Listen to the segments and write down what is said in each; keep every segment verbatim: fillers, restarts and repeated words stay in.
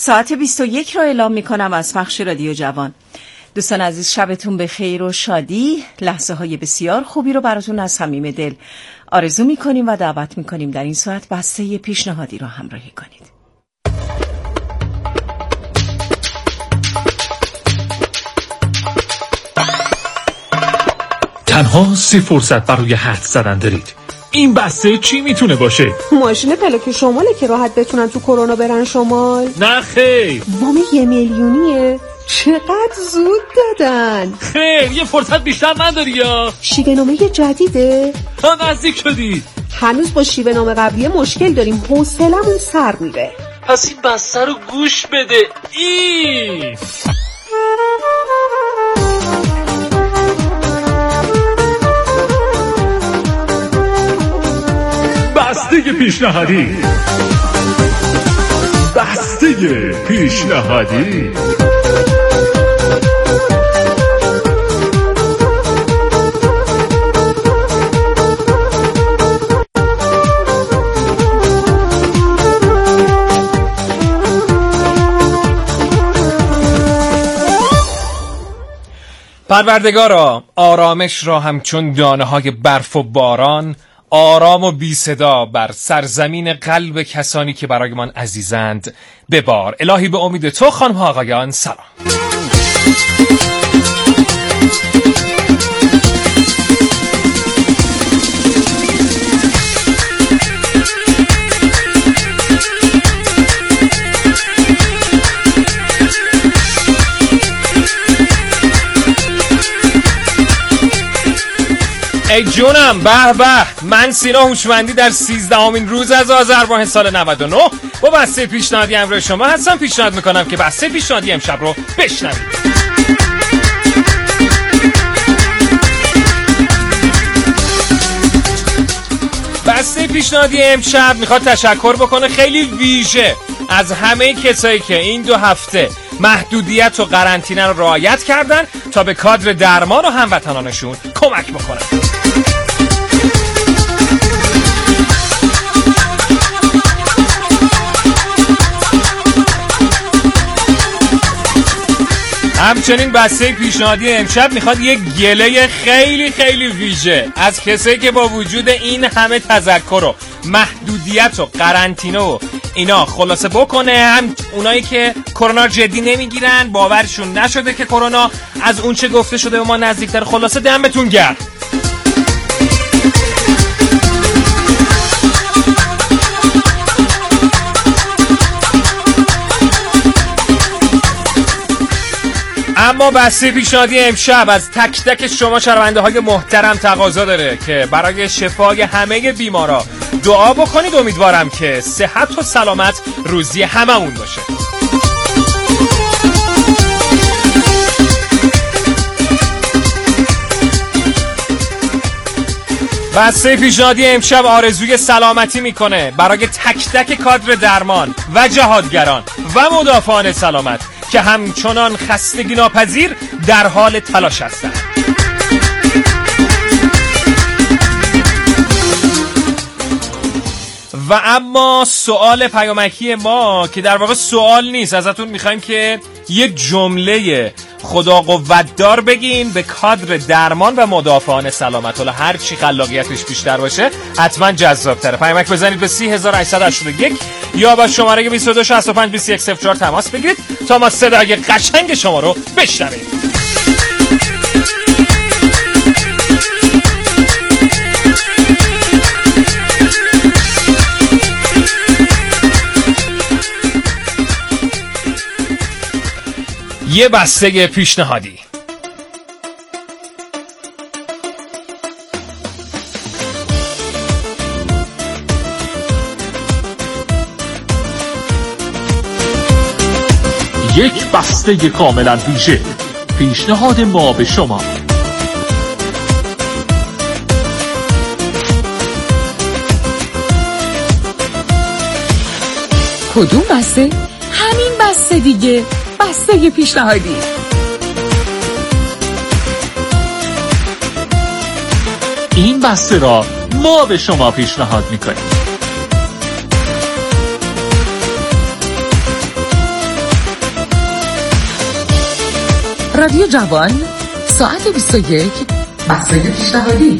ساعت بیست و یک را اعلام می کنم از پخش رادیو جوان. دوستان عزیز، شبتون به خیر و شادی، لحظه های بسیار خوبی رو براتون از صمیم دل آرزو می کنیم و دعوت می کنیم در این ساعت بسته پیشنهادی رو همراهی کنید. تنها سی فرصت برای حدس زدن دارید. این بسته چی میتونه باشه؟ ماشین پلاک شماله که راحت بتونن تو کرونا برن شمال. نه خیر. وام یه میلیونیه. چقدر زود دادن. خیر، یه فرصت بیشتر نداری یا؟ شیوه نامه جدیده؟ ها، نزدیک شدی. هنوز با شیوه نامه قبلی مشکل داریم، حوصله‌مون سر میره. پس این بسته رو گوش بده. این بسته پیشنهادی. بسته پیشنهادی. پروردگارا، آرامش را همچون دانه های برف و باران آرام و بی صدا بر سرزمین قلب کسانی که برایمان عزیزند ببار. الهی به امید تو خانم ها آقایان سلام. ای جونم، به به، من سینا هوشمندی در سیزدهمین روز از آذر ماه سال نود و نه با بسته پیشنهادی همراه شما هستم. پیشنهاد میکنم که بسته پیشنهادی امشب رو بشنوید. بسته پیشنهادی امشب میخواد تشکر بکنه خیلی ویژه از همه کسایی که این دو هفته محدودیت و قرنطینه رو رعایت کردن تا به کادر درمان و هموطنانشون کمک بکنن. همچنین بسته پیشنهادی امشب میخواد یک گله خیلی خیلی ویژه از کسایی که با وجود این همه تذکر و محدودیت و قرنطینه و اینا خلاصه بکنه. هم اونایی که کرونا جدی نمیگیرن، باورشون نشده که کرونا از اون چه گفته شده به ما نزدیکتر. خلاصه دمتون گرم. اما بسته پیشنهادی امشب از تک تک شما شنونده های محترم تقاضا داره که برای شفای همه بیمارا دعا بکنید. امیدوارم که صحت و سلامت روزی هممون باشه. بسته پیشنهادی امشب آرزوی سلامتی میکنه برای تک تک کادر درمان و جهادگران و مدافعان سلامت که همچنان خستگی ناپذیر در حال تلاش هستند. و اما سوال پیامکی ما که در واقع سوال نیست، ازتون میخوایم که یه جمله خدا قوتدار بگین به کادر درمان و مدافعان سلامت. حالا هر چی خلاقیتش بیشتر باشه حتما جذاب‌تره. پیامک بزنید به سی هزار و هشتصد و هشتاد و یک یا با شماره بیست و دو شصت و پنج بیست و یک صفر چهار تماس بگیرید تا ما صدای قشنگ شما رو بشنویم. یه بسته پیشنهادی. یک بسته کاملا ویژه. پیشنهاد ما به شما. کدوم بسته؟ همین بسته دیگه، بسته پیشنهادی. این بسته را ما به شما پیشنهاد میکنیم. رادیو جوان ساعت بیست و یک بسته پیشنهادی.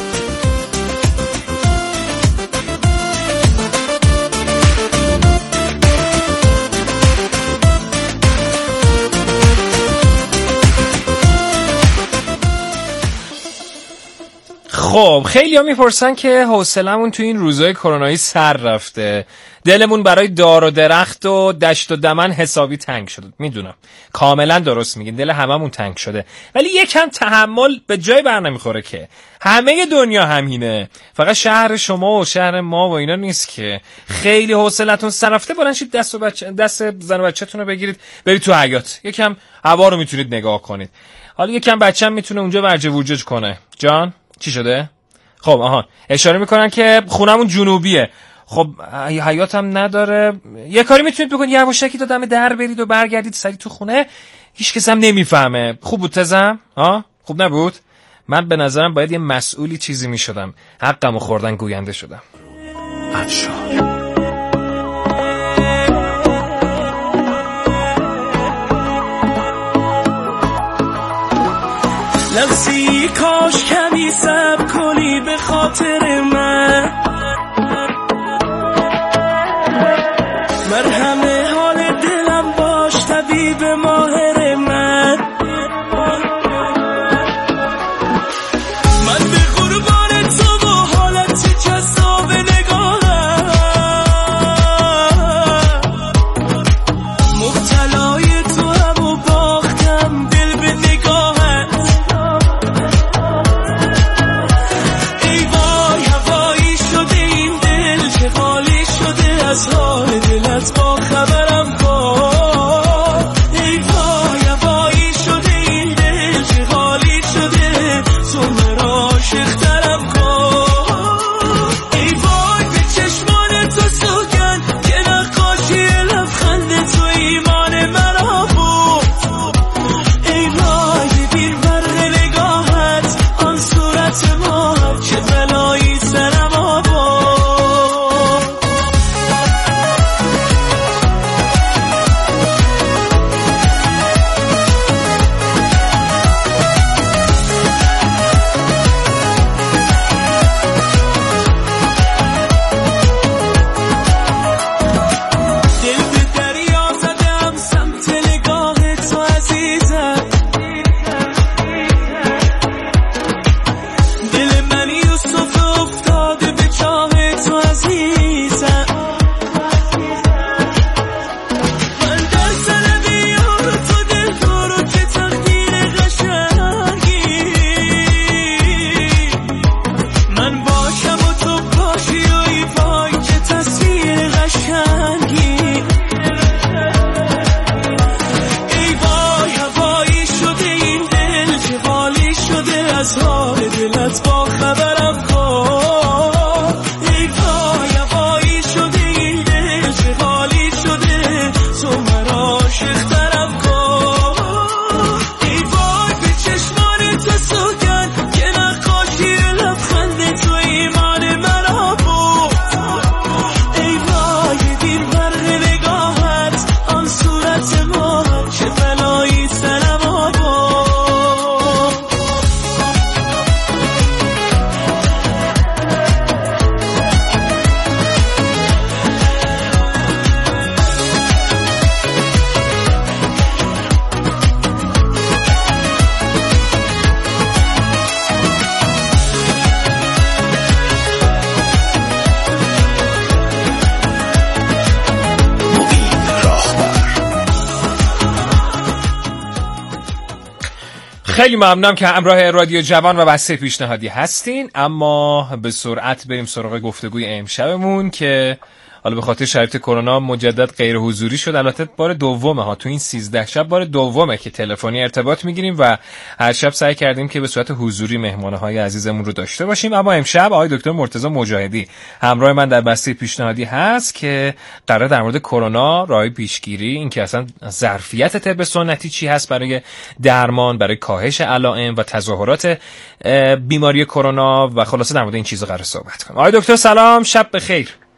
خب خیلی ها میپرسن که حوصلمون تو این روزهای کرونایی سر رفته، دلمون برای دار و درخت و دشت و دمن حسابی تنگ شده. میدونم کاملا درست میگین، دل هممون تنگ شده، ولی یکم تحمل به جای بر نمیخوره که همه دنیا همینه، فقط شهر شما و شهر ما و اینا نیست که. خیلی حوصلتون سر رفته، بلند شید دست و بچه دست زن و بچه‌تون رو بگیرید برید تو حیاط، یکم هوا رو میتونید نگاه کنید. حالا یکم بچه‌م میتونه اونجا ورجه وورجج کنه. جان چی شده؟ خب آها اشاره میکنن که خونمون جنوبیه. خب حیاط هم نداره، یه کاری میتونید بکنید یواشکی تا دم در برید و برگردید سری تو خونه، هیچ کس هم نمیفهمه. خوب بود تزم؟ ها خوب نبود؟ من به نظرم باید یه مسئولی چیزی میشدم، حقمو خوردن گوینده شدم. افشار لحظی کاش کمی صبر کنی به خاطر من، مرهم حال دلم باش طبیب ماهر من. من به قربان تو و حالت جذاب نگاهم، مبتلای تو هم و باختم دل به نگاهم. از حال دلت با خبرم کن، ای وای هوایی شده این دل چه حالی شده، تو مرا عاشق‌ترم کن. ای وای به چشمان تو سوگن که نقاشی لبخند تو ایمان مرا بود. ای وای ببین برق نگاهت آن صورت ماه چه بلایی سرم آورد. خیلی ممنونم که همراه رادیو جوان و بسته پیشنهادی هستین، اما به سرعت بریم سراغ گفتگوی امشبمون که حالا به خاطر شرایط کرونا مجدد غیر حضوری شد. البته بار دومه ها، تو این سیزده شب بار دومه که تلفنی ارتباط میگیریم و هر شب سعی کردیم که به صورت حضوری مهمانهای عزیزمون رو داشته باشیم. اما امشب آقای دکتر مرتضی مجاهدی همراه من در بسته پیشنهادی هست که قراره در مورد کرونا، راه پیشگیری، این که اصلا ظرفیت طب سنتی چی هست برای درمان، برای کاهش علائم و تظاهرات بیماری کرونا و خلاصه در مورد این چیزا قراره صحبت کنیم. آقای دکتر سلام، شب بخیر.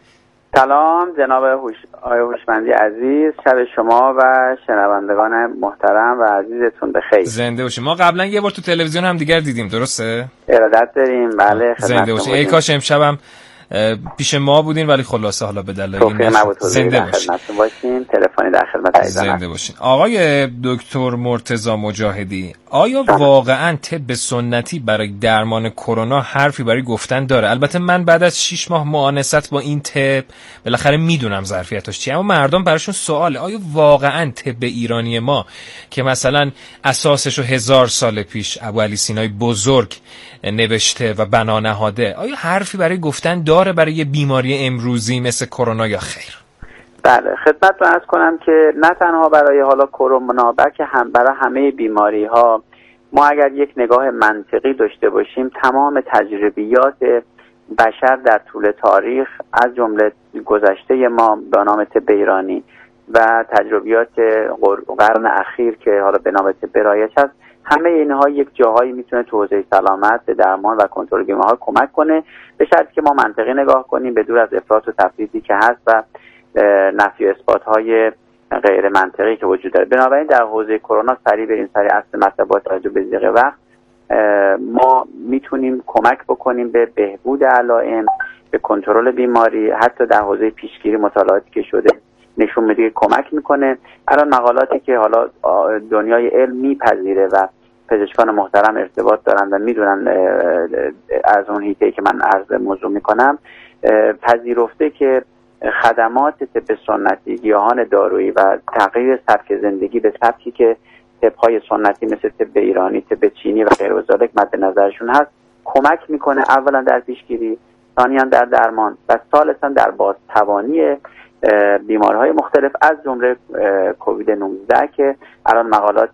سلام جناب هوش... آقای هوشمندی عزیز، شب شما و شنوندگان محترم و عزیزتون بخیر. زنده باشید. ما قبلا یه بار تو تلویزیون هم دیگر دیدیم، درسته؟ ارادت داریم. بله زنده باشید. ای کاش امشبم پیش ما بودین، ولی خلاصه حالا به دلایل زنده باشین. تلفنی در خدمت عزیزان. زنده باشین. آقای دکتر مرتضی مجاهدی، آیا واقعا طب سنتی برای درمان کرونا حرفی برای گفتن داره؟ البته من بعد از شش ماه معانست با این طب بالاخره میدونم ظرفیتش چیه، اما مردم براشون سواله آیا واقعا طب ایرانی ما که مثلا اساسشو هزار سال پیش ابوعلی سینای بزرگ نوشته و بنا نهاده، آیا حرفی برای گفتن داره برای یه بیماری امروزی مثل کرونا یا خیر؟ بله، خدمتتون عرض کنم که نه تنها برای حالا کرونا بلکه هم برای همه بیماری ها ما اگر یک نگاه منطقی داشته باشیم، تمام تجربیات بشر در طول تاریخ از جمله گذشته ما به نام طب ایرانی و تجربیات قرن اخیر که حالا به نام طب رایج هست، همه اینها یک جاهایی میتونه تو حوزه سلامت، درمان و کنترل بیماری‌ها کمک کنه، به شرطی که ما منطقی نگاه کنیم، به دور از افراط و تفریطی که هست و نفی و اثبات‌های غیر منطقی که وجود داره. بنابراین در حوزه کرونا سریع بریم سریع اصل مطلب با توجه به ضیق وقت ما میتونیم کمک بکنیم به بهبود علائم، به کنترل بیماری. حتی در حوزه پیشگیری مطالعاتی که شده نشون میده که کمک میکنه. الان مقالاتی که حالا دنیای علم میپذیره و پزشکان محترم ارتباط دارن و میدونن از اون حیطه‌ای که من عرض موضوع میکنم، پذیرفته که خدمات طب سنتی، گیاهان دارویی و تغییر سبک زندگی به سبکی که طب‌های سنتی مثل طب ایرانی، طب چینی و غیر ذالک مد نظرشون هست، کمک میکنه اولا در پیشگیری، ثانیاً در درمان و ثالثاً در بازتوانی بیماری‌های مختلف از جمله کووید نوزده که الان مقالات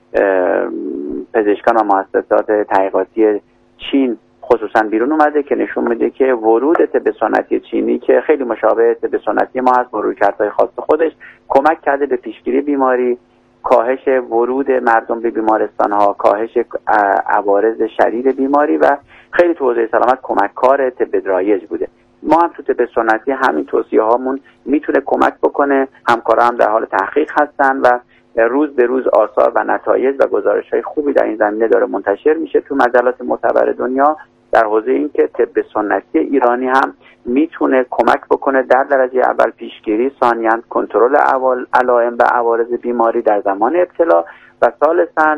پزشکان و مؤسسات تحقیقاتی چین خصوصا بیرون اومده که نشون میده که ورود طب سنتی چینی که خیلی مشابه طب سنتی ما هست با رویکردهای خاص خودش، کمک کرده به پیشگیری بیماری، کاهش ورود مردم به بیمارستان‌ها، کاهش عوارض شدید بیماری و خیلی تو حوزه سلامت کمککار طب رایج بوده. ما هم تو طب سنتی همین توصیه هامون میتونه کمک بکنه. همکارا هم در حال تحقیق هستن و روز به روز آثار و نتایج و گزارش‌های خوبی در این زمینه داره منتشر میشه تو مجلات معتبر دنیا در حوزه این که طب سنتی ایرانی هم میتونه کمک بکنه در درجه اول پیشگیری، ثانیاً کنترل علائم و عوارض بیماری در زمان ابتلا و ثالثاً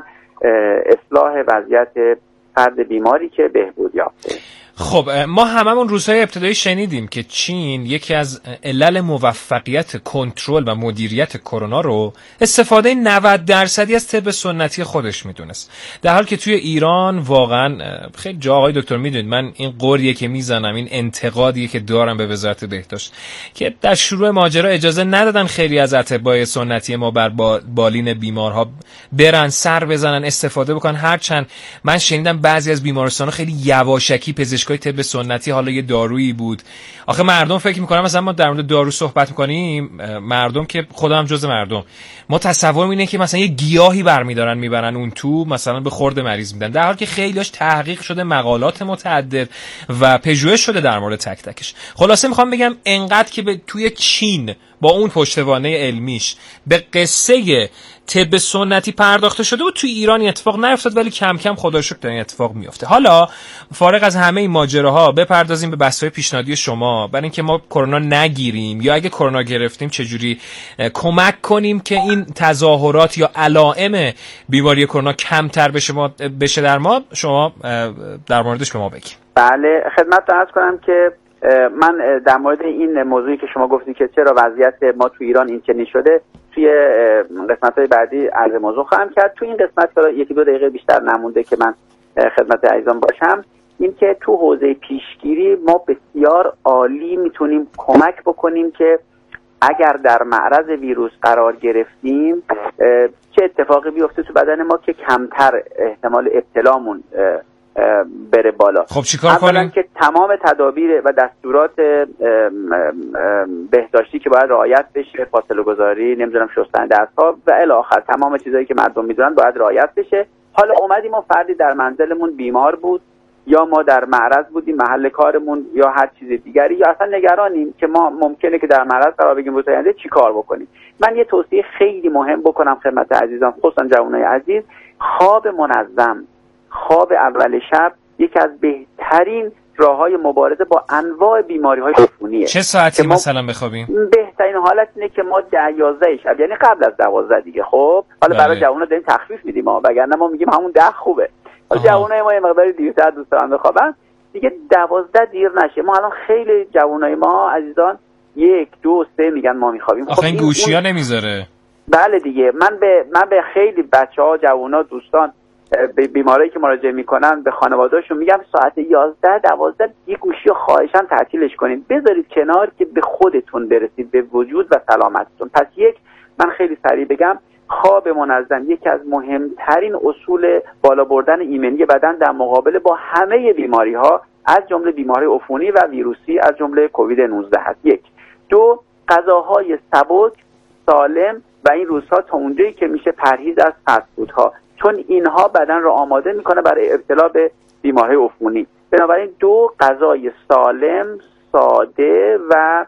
اصلاح وضعیت فرد بیماری که بهبود یافته. خب ما هممون روزهای ابتدایی شنیدیم که چین یکی از علل موفقیت کنترل و مدیریت کرونا رو استفاده نود درصدی از طب سنتی خودش میدونست، در حالی که توی ایران واقعا خیلی جا آقای دکتر میدونید من این قریه که میزنم، این انتقادیه که دارم به وزارت بهداشت که در شروع ماجرا اجازه ندادن خیلی از اطباء سنتی ما بر بالین بیمارها برن سر بزنن استفاده بکنن، هرچند من شنیدم بعضی از بیمارستان‌ها خیلی یواشکی پزشک طب سنتی حالا یه دارویی بود. آخه مردم فکر میکنن مثلا ما در مورد دارو صحبت میکنیم، مردم که خودم جز مردم، ما تصور اینه که مثلا یه گیاهی برمیدارن میبرن اون تو مثلا به خورد مریض میدن، در حالی که خیلیاش تحقیق شده، مقالات متعدد و پژوهش شده در مورد تک تکش. خلاصه میخوام بگم انقدر که به توی چین با اون پشتوانه علمیش به قصه طب سنتی پرداخته شده و توی ایران اتفاق نیفتاد، ولی کم کم خدا رو شکر این اتفاق میفته. حالا فارغ از همه این ماجراها بپردازیم به بحث‌های پیشنهادی شما برای اینکه ما کرونا نگیریم یا اگه کرونا گرفتیم چجوری کمک کنیم که این تظاهرات یا علائم بیماری کرونا کمتر بشه ما بشه در ما. شما در موردش به ما بگید. بله، خدمتتون عرض کنم که من در مورد این موضوعی که شما گفتید که چرا وضعیت ما تو ایران این چنین شده توی قسمت‌های بعدی عرض موضوع خواهم کرد. تو این قسمت یکی دو دقیقه بیشتر نمونده که من خدمت عزیزان باشم، این که تو حوزه پیشگیری ما بسیار عالی میتونیم کمک بکنیم که اگر در معرض ویروس قرار گرفتیم چه اتفاقی بیفته تو بدن ما که کمتر احتمال ابتلامون بره بالا. خب چیکار کنیم؟ اولا که تمام تدابیر و دستورات بهداشتی که باید رعایت بشه، فاصله گذاری، نمیدونم شستن دست‌ها و الی آخر، تمام چیزایی که مردم میدونن باید رعایت بشه. حالا اومدیم و فردی در منزلمون بیمار بود یا ما در معرض بودیم محل کارمون یا هر چیز دیگری، یا اصلا نگرانیم که ما ممکنه که در معرض قرار بگیریم روز آینده چی کار بکنیم. من یه توصیه خیلی مهم بکنم خدمت عزیزان، خصوصا جوانای عزیز. خواب منظم، خواب اول شب یکی از بهترین راههای مبارزه با انواع بیماری‌های عفونیه. چه ساعتی مثلا بخوابیم؟ بهترین حالت اینه که ما ده یازده شب، یعنی قبل از دوازده دیگه. خب حالا برای جوونا داریم تخفیف میدیم ها، وگرنه ما میگیم همون ده خوبه. حالا جوونای ما یه مقداری دیرتر دوست دارن بخوابن دیگه، دوازده دیر نشه. ما الان خیلی جوونای ما عزیزان یک دو سه میگن ما میخوابیم. آخه این گوشی‌ها اون... نمیذاره. بله دیگه. من به من به خیلی بچه‌ها، جوونا، دوستان به بیماری که مراجعه میکنن به خانواده‌شون میگم ساعت یازده دوازده یه گوشی رو خواهشاً تعطیلش کنید، بذارید کنار که به خودتون برسید، به وجود و سلامتتون. پس یک، من خیلی سریع بگم، خواب منظم یکی از مهمترین اصول بالا بردن ایمنی بدن در مقابل با همه بیماری‌ها از جمله بیماری عفونی و ویروسی از جمله کووید نوزده هست. یک. دو، غذاهای سبک، سالم و این روزها تا اونجایی که میشه پرهیز از فست فودها، چون اینها بدن را آماده میکنه برای ابتلا به بیماری عفونی. بنابراین دو، غذای سالم، ساده و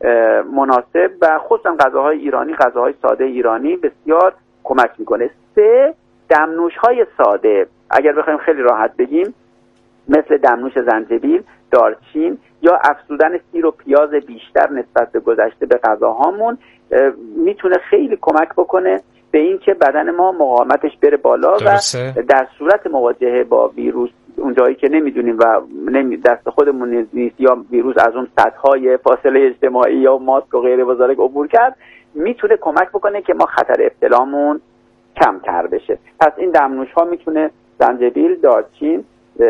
مناسب و خصوصا غذاهای ایرانی، غذاهای ساده ایرانی بسیار کمک میکنه. سه، دمنوش‌های ساده، اگر بخوایم خیلی راحت بگیم، مثل دمنوش زنجبیل، دارچین یا افزودن سیر و پیاز بیشتر نسبت به گذشته به غذاهامون میتونه خیلی کمک بکنه به این که بدن ما مقاومتش بره بالا. درسته. و در صورت مواجهه با ویروس اونجایی که نمیدونیم و نمی دست خودمون نیست یا ویروس از اون سطح‌های فاصله اجتماعی یا ماسک و غیره وزارت عبور کرد، میتونه کمک بکنه که ما خطر ابتلامون کمتر بشه. پس این دمنوش‌ها میتونه زنجبیل، دارچین،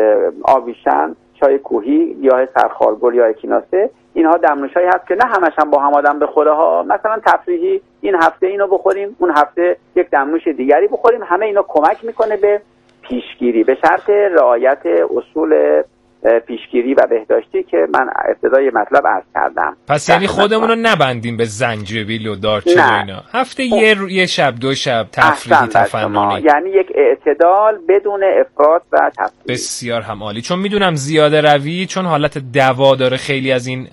آویشن، چای کوهی، گیاه سرخالگل یا اکیناسه، اینها دمنوش‌هایی هست که نه همش هم با هم آدم بخوره ها. مثلا تفریحی این هفته اینو بخوریم، اون هفته یک دمنوش دیگری بخوریم. همه اینا کمک میکنه به پیشگیری به شرط رعایت اصول پیشگیری و بهداشتی که من ابتدای مطلب عرض کردم. پس یعنی خودمون رو نبندیم به زنجبیل و دارچین و اینا. هفته یه رو... یه شب دو شب تفریحی تفننی، یعنی یک اعتدال بدون افراط و تفریط. بسیار هم عالی. چون میدونم زیاده روی، چون حالت دوا داره خیلی از این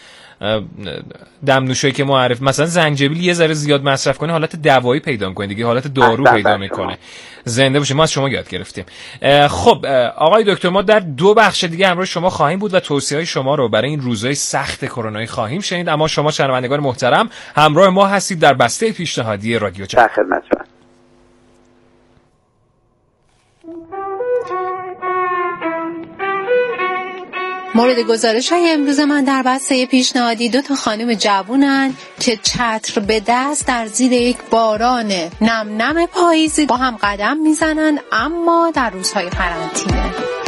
دمنوشایی که معرف، مثلا زنجبیل یه ذره زیاد مصرف کنه حالت دوایی پیدا میکنه دیگه، حالت دارو پیدا میکنه. زنده باشه، ما از شما یاد گرفتیم. خب آقای دکتر، ما در دو بخش دیگه همراه شما خواهیم بود و توصیه‌های شما رو برای این روزهای سخت کرونایی خواهیم شنید. اما شما شنوندگان محترم همراه ما هستید در بسته پیشنهادی رادیو جوان. در خدمت شما. مورد گزارش های امروز من در بسته پیشنهادی دو تا خانم جوونن که چتر به دست در زیر یک باران نم نم پاییزی با هم قدم میزنن، اما در روزهای قرنطینه.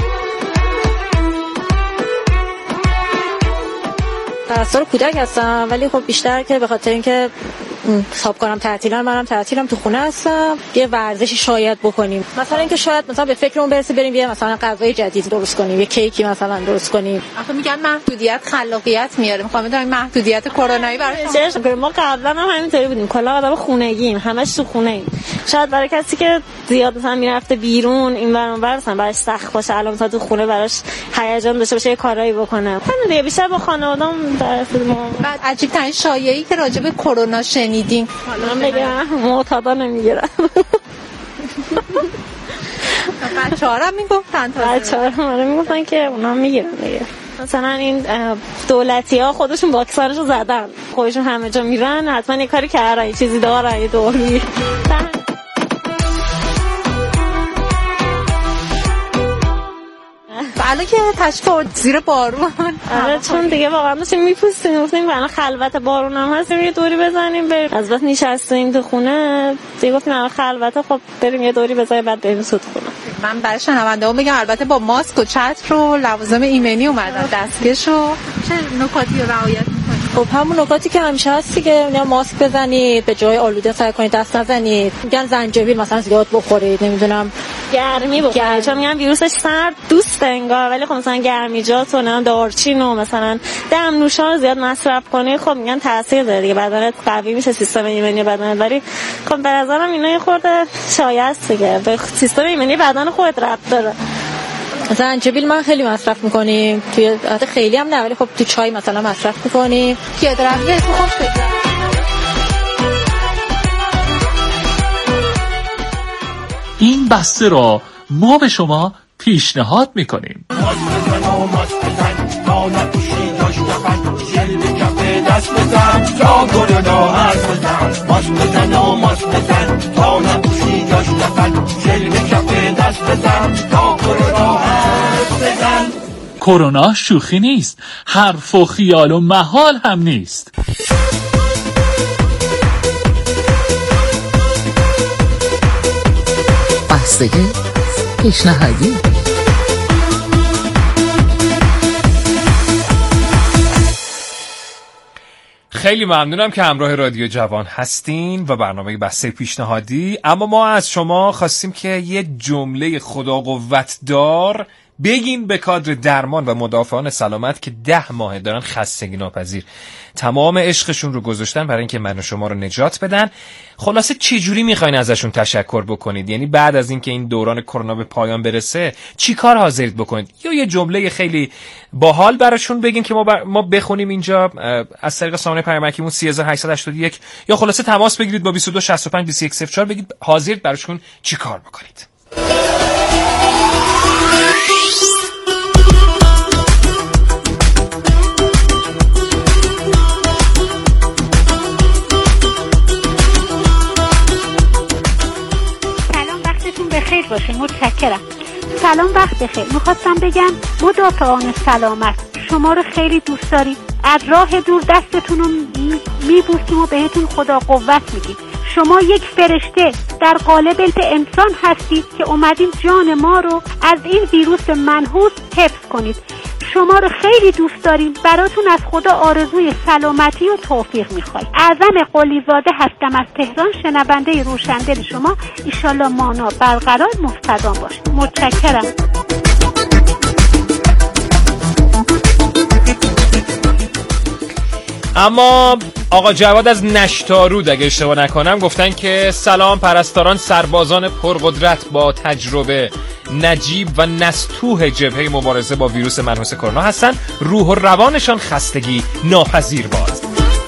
پرستار کودک هستم، ولی خب بیشتر که به خاطر اینکه حساب کنم تعطیلم، منم تعطیلم، تو خونه هستم، یه ورزشی شاید بکنیم. مثلا اینکه شاید مثلا به فکرمون برسه بریم یه مثلا غذای جدید درست کنیم، یه کیکی مثلا درست کنیم. آخه میگن محدودیت خلاقیت میاره. میخوام بدونم محدودیت کرونایی برای ما قبلا هم همینطوری بودیم، کلا آدم خونگییم، همش تو خونه ایم. شاید برای کسی که زیاد مثلا میرفته بیرون این ور اون ور مثلا براش سخت باشه، الان مثلا تو خونه براش هیجان داشته باشه یه کارایی بکنه. من دیگه بیشتر با خانواده‌ام در بعد عجیب ترین شایعه‌ای که راجع به کرونا شنیدین. من بگم معتادا نمیگیرن. بچه‌ها هم میگفتن، بچه‌ها هم میگفتن که اونا میگیرن دیگه. مثلا این دولتی‌ها خودشون واکسنشو زدن، خودشون همه جا میرن، حتما یه کاری کردن، یه چیزی دارن، یه دوری. الان که تشکر زیر بارون، آره چون دیگه واقعا داشتیم میپوستیم، گفتیم الان خلوت بارون هم هستیم یه دوری بزنیم بریم. از وقت نشستیم تو خونه دیگه گفتیم الان خلوته، خب بریم یه دوری بزنیم بعد بریم سود خونه. من برای شنونده‌ها میگم البته با ماسک و چتر و لوازم ایمنی اومدن، دستکش و چه نکاتی رو رعایت می‌کنید؟ خب همون نکاتی که همیشه هست دیگه، میگم ماسک بزنید، به جای آلوده سعی کنید دست نزنید، میگن زنجبیل مثلا زیاد بخورید، نمیدونم گرمی بخورید، چون میگن ویروسش سرد دوست انگار، ولی خب مثلا گرمیجات و نه دارچین و مثلا دمنوشا رو زیاد مصرف کنید، خب میگن تاثیر داره دیگه، بدنت قوی میشه، سیستم ایمنی بدنت، ولی خب به نظرم اینا یه خورده شایعه است دیگه، به سیستم ایمنی بدن خودت ربط داره. زنجبیل من خیلی مصرف میکنیم، توی حالت خیلی هم نه ولی خب تو چای مثلا مصرف میکنیم. پیاده روی اسم خوش بگذار. این بسته را ما به شما پیشنهاد میکنیم. کرونا شوخی نیست، حرف و خیال و محال هم نیست. بسته پیشنهادی. خیلی ممنونم که همراه رادیو جوان هستین و برنامه بسته پیشنهادی. اما ما از شما خواستیم که یه جمله خدا قوتدار بگین به کادر درمان و مدافعان سلامت که ده ماه دارن خستگی ناپذیر تمام عشقشون رو گذاشتن برای اینکه من و شما رو نجات بدن. خلاصه چه جوری میخواین ازشون تشکر بکنید؟ یعنی بعد از اینکه این دوران کرونا به پایان برسه چی کار حاضرید بکنید؟ یا یه جمله خیلی باحال براشون بگین که ما بر... ما بخونیم اینجا از طریق سامانه پیامکیمون سه هزار و هشتصد و هشتاد و یک، یا خلاصه تماس بگیرید با بیست و دو شصت و پنج بیست و یک صفر چهار بگید حاضرید براشون چی کار بکنید. بخیر باشه. متشکرم. سلام، وقت بخیر. میخواستم بگم مدافعان سلامت شما رو خیلی دوست داریم. از راه دور دستتون رو میبوسیم و بهتون خدا قوت میگیم. شما یک فرشته در قالب انسان هستید که اومدین جان ما رو از این ویروس منحوس حفظ کنید. شما رو خیلی دوست داریم. براتون از خدا آرزوی سلامتی و توفیق میخوایم. اعظم قلیزاده هستم از تهران، شنونده روشندل شما. ایشالله مانا برقرار مستدام باشید. متشکرم. اما آقا جواد از نشتارود اگه اشتباه نکنم گفتن که سلام پرستاران سربازان پرقدرت با تجربه، نجیب و نستوه جبهه مبارزه با ویروس منحوس کرونا هستن. روح و روانشان خستگی ناپذیر باد.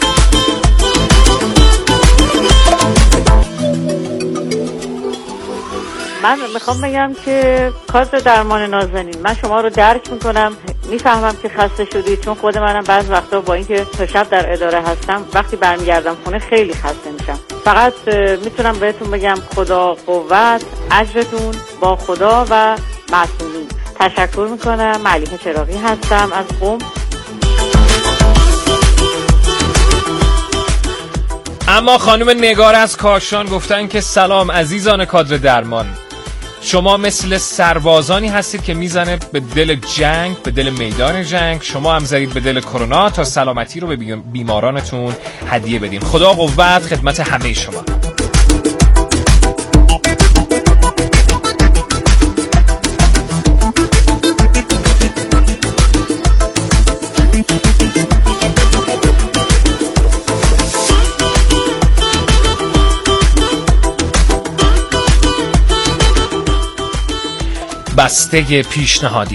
من میخوام بگم که کادر درمان نازنین، من شما رو درک میکنم، میفهمم که خسته شدید، چون خود منم بعض وقتا با اینکه تا شب در اداره هستم وقتی برمیگردم خونه خیلی خسته میشم. فقط میتونم بهتون بگم خدا قوت، اجرتون با خدا و معصومین. تشکر میکنم. ملیحه چراغی هستم از قم. اما خانم نگار از کاشان گفتن که سلام عزیزان کادر درمان، شما مثل سربازانی هستید که میزنه به دل جنگ، به دل میدان جنگ. شما هم زدید به دل کرونا تا سلامتی رو به بیمارانتون هدیه بدین. خدا قوت خدمت همه شما. بسته پیشنهادی.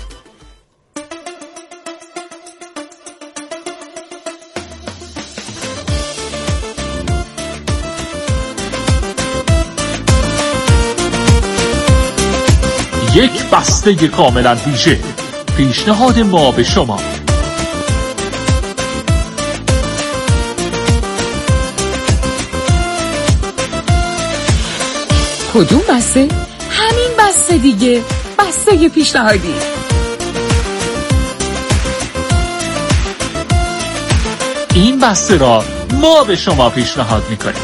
یک بسته کاملا ویژه، پیشنهاد ما به شما. کدوم بسته؟ همین بسته دیگه، بسته پیشنهادی. این بسته را ما به شما پیشنهاد میکنیم.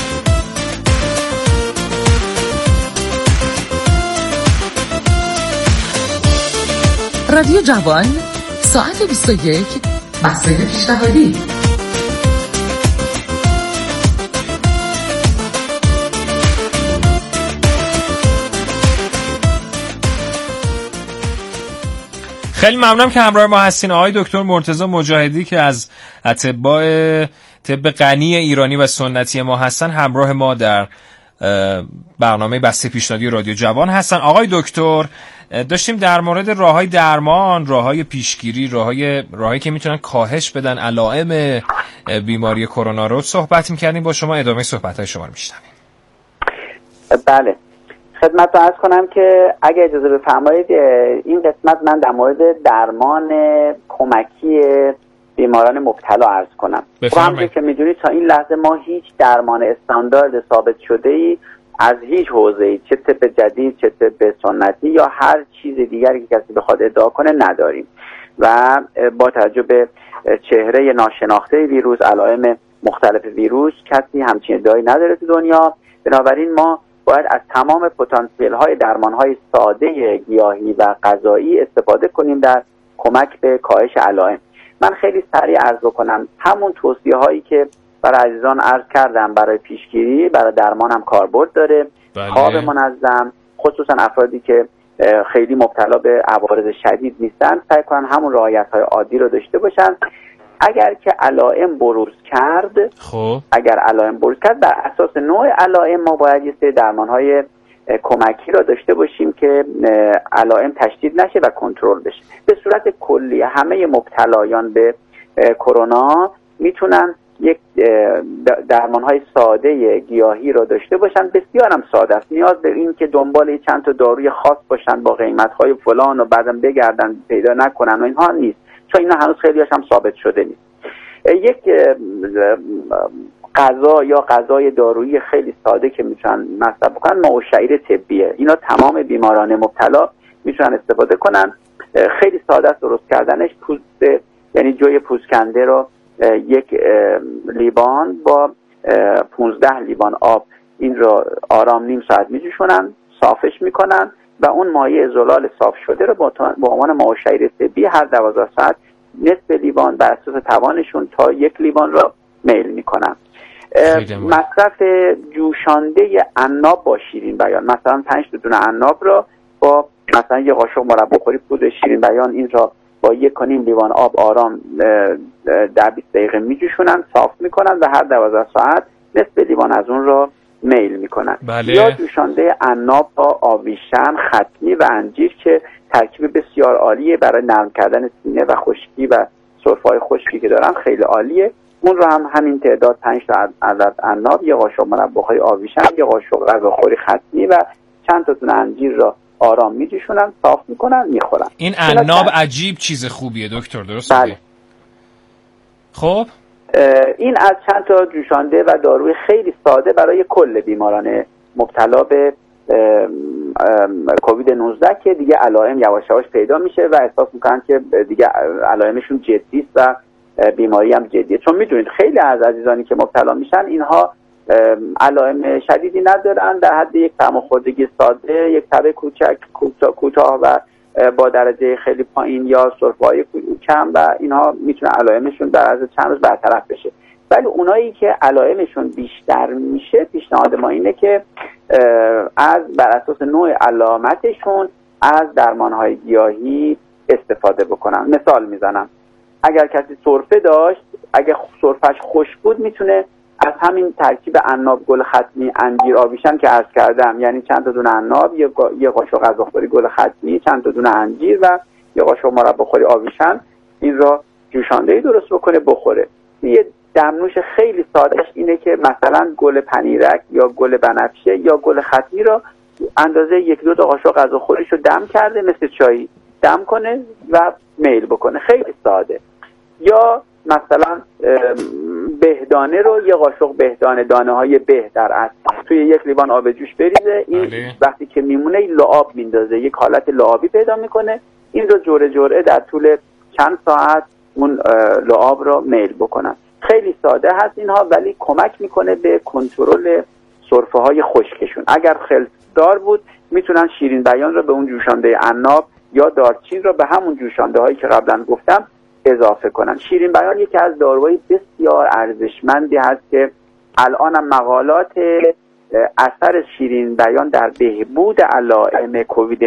رادیو جوان ساعت بیست و یک، بسته پیشنهادی. خیلی ممنونم که همراه ما هستین. آقای دکتر مرتضی مجاهدی که از اطباء طب غنی ایرانی و سنتی ما هستن همراه ما در برنامه بسته پیشنهادی رادیو جوان هستن. آقای دکتر، داشتیم در مورد راههای درمان، راههای پیشگیری، راههای راهایی که میتونن کاهش بدن علائم بیماری کرونا رو صحبت می‌کردیم. با شما ادامه صحبت‌های شما رو میشنویم. بله، خدمت رو عرض کنم که اگه اجازه بفرمایید این قسمت من در مورد درمان کمکی بیماران مبتلا عرض کنم. همونطور که میدونید تا این لحظه ما هیچ درمان استاندارد ثابت شده‌ای از هیچ حوزه‌ای، چه طب جدید، چه طب سنتی یا هر چیز دیگری که کسی بخواد ادعا کنه نداریم و با توجه به چهره ناشناخته ویروس، علائم مختلف ویروس، کسی همچین ادعایی نداره تو دنیا. بنابراین ما باید از تمام پتانسیل های درمان های ساده گیاهی و غذایی استفاده کنیم در کمک به کاهش علائم. من خیلی سریع عرض بکنم همون توصیه هایی که برای عزیزان عرض کردم برای پیشگیری، برای درمان هم کاربرد داره. بله. خواب منظم، خصوصا افرادی که خیلی مبتلا به عوارض شدید نیستن، سعی کنن همون رعایت های عادی رو داشته باشن. اگر که علائم بروز کرد خب اگر علائم بروز کرد بر اساس نوع علائم ما باید یه سری درمان‌های کمکی را داشته باشیم که علائم تشدید نشه و کنترل بشه. به صورت کلی همه مبتلایان به کرونا میتونن یک درمان‌های ساده گیاهی را داشته باشن. بسیار هم ساده است، نیاز به این که دنبال چند تا داروی خاص باشن با قیمت‌های فلان و بعدم بگردن پیدا نکنن و اینها نیست، چون اینا هنوز خیلی هاش هم ثابت شده نیست. یک غذا یا غذای دارویی خیلی ساده که میتونن مصرف بکنن ماهوشعیر طبیه. اینا تمام بیماران مبتلا میتونن استفاده کنن. خیلی ساده است درست کردنش. پوست یعنی جوی پوست کنده رو یک لیوان با پونزده لیوان آب این رو آرام نیم ساعت میجوشونن، صافش میکنن و اون مایع زلال صاف شده رو با عنوان ماهوشعیر طبی هر دوازده ساعت نصف لیوان بر اساس توانشون تا یک لیوان را میل میکنن. مصرف جوشانده عناب با شیرین بیان، مثلا پنج تا دونه عناب را با مثلا یک قاشق مربا خوری پودر شیرین بیان این را با یک و نیم لیوان آب آرام در بیست دقیقه میجوشونن، صاف میکنن و هر دوازده ساعت نصف لیوان از اون را میل میکنن. بله. یا جوشانده عناب با آویشن، ختمی و انجیر که ترکیب بسیار عالیه برای نرم کردن سینه و خشکی و سرفه‌های خشکی که دارن، خیلی عالیه. اون رو هم همین تعداد پنج تا عدد عناب، یه قاشق مرباخوری آویشن، یه قاشق غذاخوری ختمی و چند تا دونه انجیر را آرام میجوشونن، صاف میکنن، میخورن. این عناب عجیب چیز خوبیه دکتر، درسته؟ بله. خب این از چند تا جوشانده و داروی خیلی ساده برای کل بیماران مبتلا به کووید نوزده که دیگه علائم یواش یواش پیدا میشه و احساس میکنن که دیگه علائمشون جدی است و بیماری هم جدیه. چون میدونید خیلی از عزیزانی که مبتلا میشن اینها علائم شدیدی ندارن، در حد یک سرماخوردگی ساده، یک تب کوچک کوتاه و با درجه خیلی پایین یا سرفه‌های کم و اینها میتونه علائمشون در عرض چند روز برطرف بشه. ولی اونایی که علائمشون بیشتر میشه پیشنهاد ما اینه که از بر اساس نوع علامتشون از درمانهای گیاهی استفاده بکنن. مثال میزنم، اگر کسی سرفه داشت، اگر سرفهش خشک بود میتونه از همین ترکیب عناب، گل ختمی، انجیر، آویشن که عرض کردم، یعنی چند تا دونه عناب، یه قاشق غذاخوری گل ختمی، چند تا دونه انجیر و یه قاشق مرباخوری آویشن این را جوشانده‌ای درست بکنه بخوره. یه دمنوش خیلی سادهش اینه که مثلا گل پنیرک یا گل بنفشه یا گل ختمی را اندازه یک دو تا قاشق غذاخوریشو دم کرده مثل چای دم کنه و میل بکنه. خیلی ساده. یا مثلا بهدانه رو یه قاشق بهدانه، دانه های به در اصل توی یک لیوان آب جوش بریزه، این بله. وقتی که میمونه لعاب میندازه، یک حالت لعابی پیدا میکنه، این رو جوره جوره در طول چند ساعت اون لعاب رو میل بکنن. خیلی ساده هست اینها ولی کمک میکنه به کنترل سرفه های خشکشون. اگر خلطدار بود میتونن شیرین بیان رو به اون جوشانده عناب یا دارچین رو به همون جوشانده هایی که قبلا گفتم اضافه کنن. شیرین بیان یکی از داروهای بسیار ارزشمندی هست که الان هم مقالات اثر شیرین بیان در بهبود علائم کووید